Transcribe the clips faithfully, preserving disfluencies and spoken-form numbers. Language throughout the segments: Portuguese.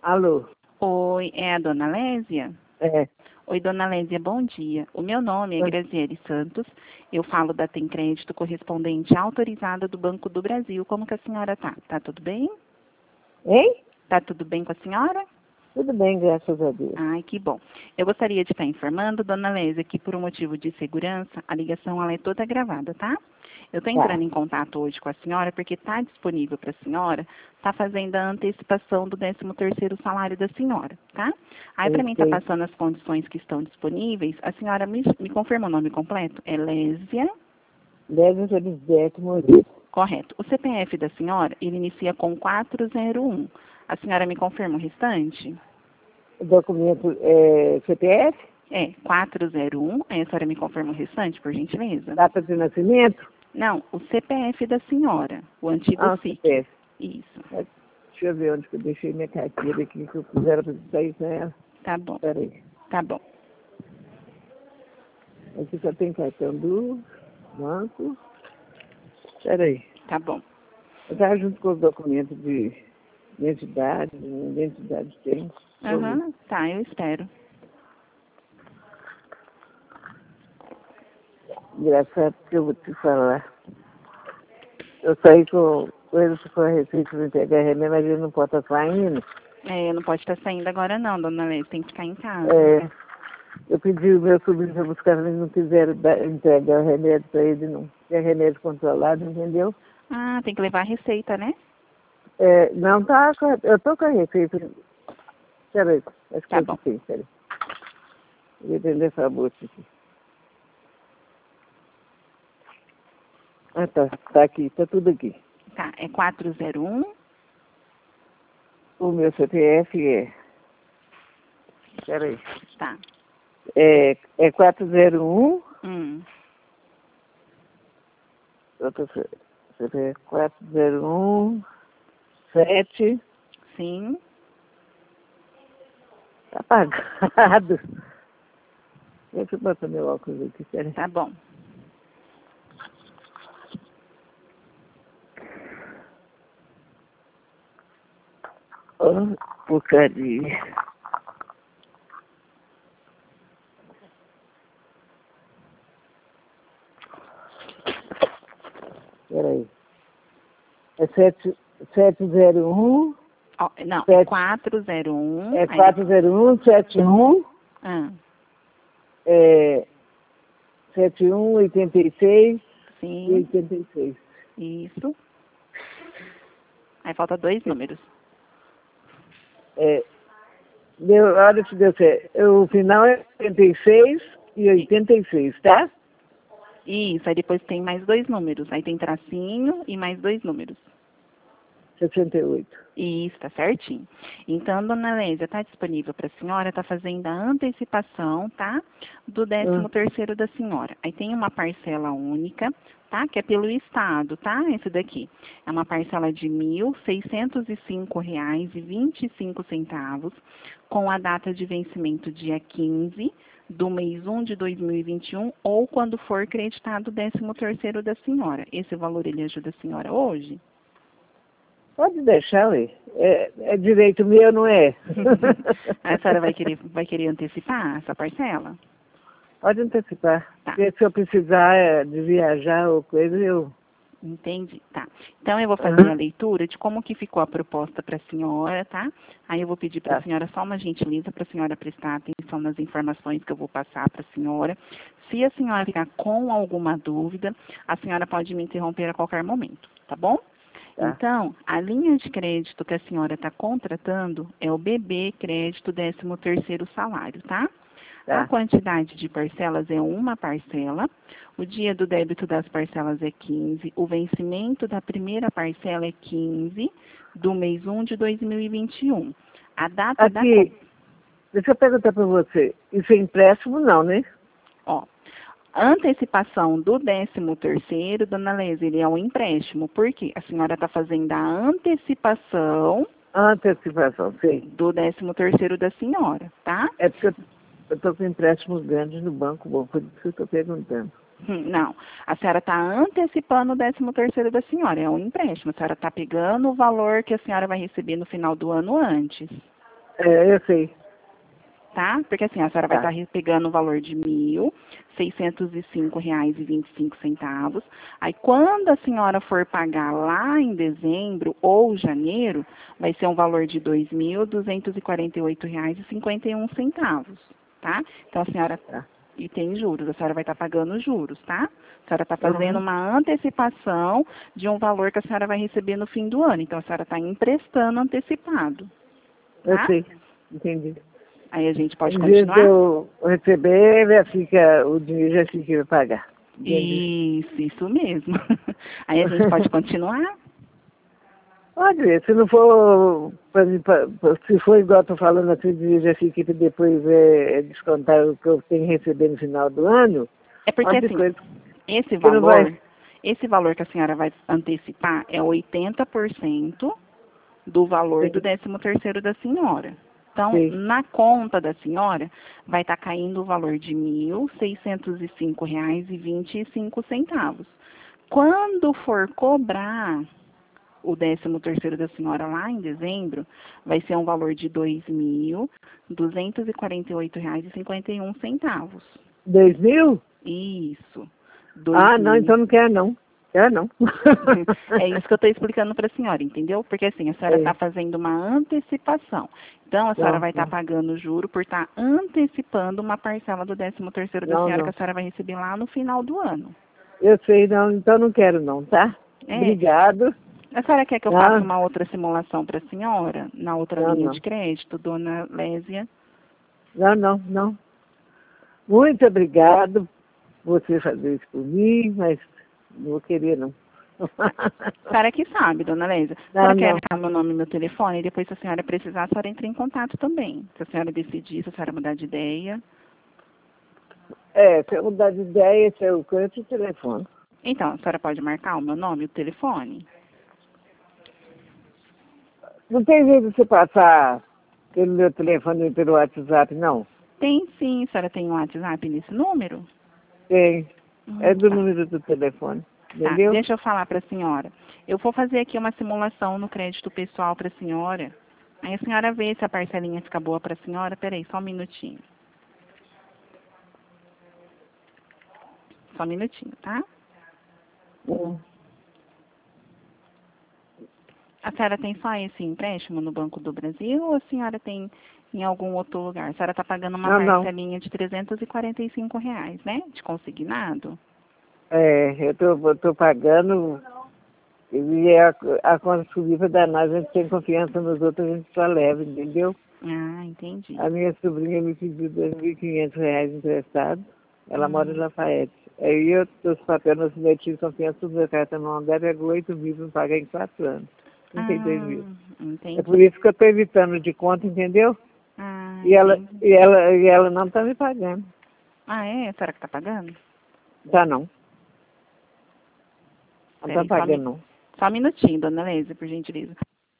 Alô? Oi, é a dona Lésia? É. Oi, dona Lésia, bom dia. O meu nome é Oi. Graziele Santos. Eu falo da Tem Crédito correspondente autorizada do Banco do Brasil. Como que a senhora tá? Tá tudo bem? Hein? Tá tudo bem com a senhora? Tudo bem, graças a Deus. Ai, que bom. Eu gostaria de estar informando, dona Lésia, que por um motivo de segurança, a ligação ela é toda gravada, tá? Eu estou entrando Tá. em contato hoje com a senhora porque está disponível para a senhora, está fazendo a antecipação do décimo terceiro salário da senhora, tá? Aí, para mim, está Perfeito. passando as condições que estão disponíveis. A senhora me, me confirma o nome completo? É Lésia? Lésia Elisete Moreira. Correto. O C P F da senhora, ele inicia com quatro zero um. A senhora me confirma o restante? O documento é C P F? É, quatro zero um. Aí a senhora me confirma o restante, por gentileza? Data de nascimento? Não, o C P F da senhora, o antigo Ah, S I C. C P F. Isso. É, deixa eu ver onde que eu deixei minha carteira aqui, que eu fizeram para sair com ela. Tá bom, Peraí. tá bom. Aqui só tem cartão do banco. Peraí. Tá bom. Eu estava junto com os documentos de identidade, identidade tem. Aham, tá, eu espero. Engraçado que eu vou te falar. Eu saí com coisas que foi a Recife para entregar remédio, mas ele não pode estar saindo. É, não pode estar saindo agora não, dona Leite, tem que ficar em casa. É, eu pedi o meu sobrinho para buscar, mas não quiseram dar- entregar o remédio para ele, não. É remédio controlado, entendeu? Ah, tem que levar a receita, né? É, não tá, com a- eu tô com a receita. Peraí, acho que Tá eu bom. tenho, peraí. Vou vender essa bolsa aqui. Ah, tá, tá aqui, tá tudo aqui. Tá, é quatro zero um. O meu C P F é, peraí, Tá. é, é quatro zero um, Hum. outro C P F quatro zero um, sete, Sim. tá apagado. Deixa eu botar meu óculos aqui, peraí. Tá bom. Oh, porcaria. Peraí. É sete, sete zero um, Ó, não, é sete, quatro zero um. é aí quatro zero um, sete um, Ah, é sete um, oitenta e seis e sim, oitenta e seis. isso. Aí falta dois números. É, deu, olha se deu certo. O final é oitenta e seis e oitenta e seis, tá? Isso, aí depois tem mais dois números. Aí tem tracinho e mais dois números. sessenta e oito. Isso, tá certinho. Então, dona Lésia, tá disponível para a senhora, tá fazendo a antecipação, tá? Do décimo terceiro da senhora. Aí tem uma parcela única, tá? Que é pelo Estado, tá? Esse daqui. É uma parcela de mil seiscentos e cinco reais e vinte e cinco centavos, com a data de vencimento dia quinze do mês um de dois mil e vinte e um, ou quando for creditado o décimo terceiro da senhora. Esse valor, ele ajuda a senhora hoje? Pode deixar, ué. É, é direito meu, não é? A senhora vai querer, vai querer antecipar essa parcela? Pode antecipar. Tá, Porque se eu precisar é, de viajar ou coisa, eu... entendi. Tá. Então eu vou fazer a leitura de como que ficou a proposta para a senhora, tá? Aí eu vou pedir para a Tá. senhora só uma gentileza para a senhora prestar atenção nas informações que eu vou passar para a senhora. Se a senhora ficar com alguma dúvida, a senhora pode me interromper a qualquer momento, tá bom? Tá. Então, a linha de crédito que a senhora está contratando é o B B Crédito décimo terceiro salário, tá? Tá. A quantidade de parcelas é uma parcela, o dia do débito das parcelas é quinze, o vencimento da primeira parcela é quinze do mês um de dois mil e vinte e um. A data da... Aqui, deixa eu perguntar para você. Isso é empréstimo, não, né? Ó, antecipação do décimo terceiro, dona Lésia, ele é um empréstimo. Por quê? A senhora está fazendo a antecipação Antecipação, sim. do décimo terceiro da senhora, tá? É porque eu eu estou com empréstimos grandes no banco, bom, por isso que eu estou perguntando. Hum, Não, a senhora está antecipando o décimo terceiro da senhora, é um empréstimo. A senhora está pegando o valor que a senhora vai receber no final do ano antes. É, eu sei. Tá? Porque assim, a senhora vai Tá. estar pegando o valor de mil seiscentos e cinco reais e vinte e cinco centavos. Aí, quando a senhora for pagar lá em dezembro ou janeiro, vai ser um valor de dois mil duzentos e quarenta e oito reais e cinquenta e um centavos, tá? Então, a senhora... Tá. E tem juros, a senhora vai estar pagando juros, tá? A senhora está fazendo Uhum. uma antecipação de um valor que a senhora vai receber no fim do ano. Então, a senhora está emprestando antecipado, Eu tá? sei. Entendi. Aí a gente pode Em vez de continuar? eu receber, já fica, o dinheiro já fica para pagar. Entendi. Isso, isso mesmo. Aí a gente pode continuar? Pode ver, se não for, pra mim, pra- pra- se for igual eu tô falando assim, o dinheiro já fica para depois é, é descontar o que eu tenho que receber no final do ano, É porque pode assim, coisa esse que não valor, vai. esse valor que a senhora vai antecipar é oitenta por cento do valor do Sim, décimo terceiro da senhora. Então, sim. na conta da senhora, vai estar caindo o valor de mil seiscentos e cinco reais e vinte e cinco centavos. Quando for cobrar o décimo terceiro da senhora lá em dezembro, vai ser um valor de dois mil duzentos e quarenta e oito reais e cinquenta e um centavos. Dois mil? Isso. Dois Ah, não, mil. então não quero não. Quero não. É isso que eu estou explicando para a senhora, entendeu? Porque assim, a senhora É, está fazendo uma antecipação. Então, a senhora não, vai estar não, pagando juro por estar antecipando uma parcela do décimo terceiro da não, senhora que a não. senhora vai receber lá no final do ano. Eu sei, não, então não quero não, tá? É. Obrigado. A senhora quer que eu faça Não, uma outra simulação para a senhora, na outra não, linha de não. crédito, dona Lésia? Não, não, não. Muito obrigado por você fazer isso por mim, mas não vou querer não. A senhora que sabe, dona Lésia. A Não, senhora quer não. marcar meu nome e meu telefone, e depois, se a senhora precisar, a senhora entra em contato também. Se a senhora decidir, se a senhora mudar de ideia. É, se eu mudar de ideia, se eu canto o telefone. Então, a senhora pode marcar o meu nome e o telefone? Não tem jeito de você passar pelo meu telefone e pelo WhatsApp, não? Tem sim, a senhora tem um WhatsApp nesse número? Tem. Hum, É do tá. número do telefone. Tá, Entendeu? deixa eu falar para a senhora. Eu vou fazer aqui uma simulação no crédito pessoal para a senhora. Aí a senhora vê se a parcelinha fica boa para a senhora. Peraí, só um minutinho. Só um minutinho, tá? Hum. A senhora tem só esse empréstimo no Banco do Brasil ou a senhora tem em algum outro lugar? A senhora está pagando uma Não, não. parcelinha de trezentos e quarenta e cinco reais, né? De consignado? É, eu tô, eu tô pagando e a, a conta subir para danar, a gente tem confiança nos outros, a gente só leva, entendeu? Ah, entendi. A minha sobrinha me pediu dois mil e quinhentos reais emprestado. Ela mora em Hum. Lafayette. Aí eu, os papéis não submeti de confiança do meu cartão não dela, pegou oito mil para me pagar em quatro anos. trinta e dois mil. Ah, É por entendi. isso que eu estou evitando de conta, entendeu? Ah, E ela, entendi. e ela, e ela não está me pagando. Ah, é? A senhora que está pagando? Tá não. Não está Peraí, só, pagando mi- não. só um minutinho, dona Leise, por gentileza.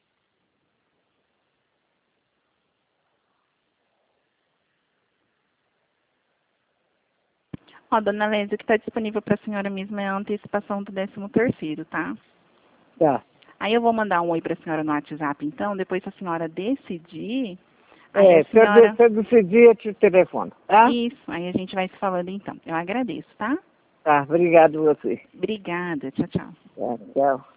Ó, dona Leise, o que está disponível para a senhora mesmo é a antecipação do décimo terceiro, tá? Tá. Aí eu vou mandar um oi para a senhora no WhatsApp, então, depois se a senhora decidir, aí a É, se eu, de- senhora... se eu decidir, eu te telefono, tá? Isso, aí a gente vai se falando então. Eu agradeço, tá? Tá, obrigado você. Obrigada, tchau, tchau. Tá, tchau.